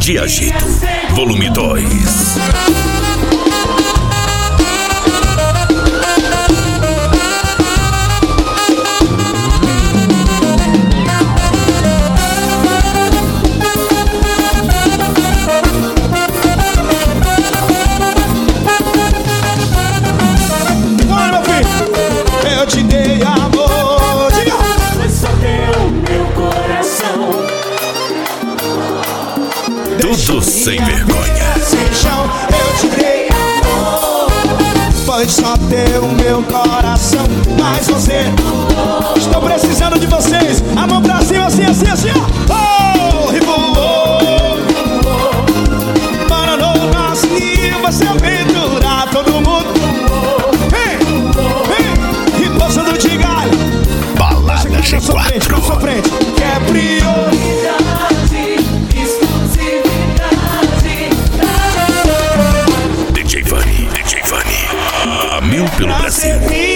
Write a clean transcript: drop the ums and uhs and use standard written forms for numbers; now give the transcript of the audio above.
de Agito, volume 2. Tudo sem vergonha. Sem chão, eu te dei amor. Pode só ter o meu coração, mas você. Estou precisando de vocês. A mão pra cima, assim, assim, assim, ó. Oh, e voou. Para no nosso nível vai se aventurar todo mundo. Vem, vem. E poçando de galho. Balada G4. Na sua frente, que é prioridade. DJ Vani, a mil pelo Brasil.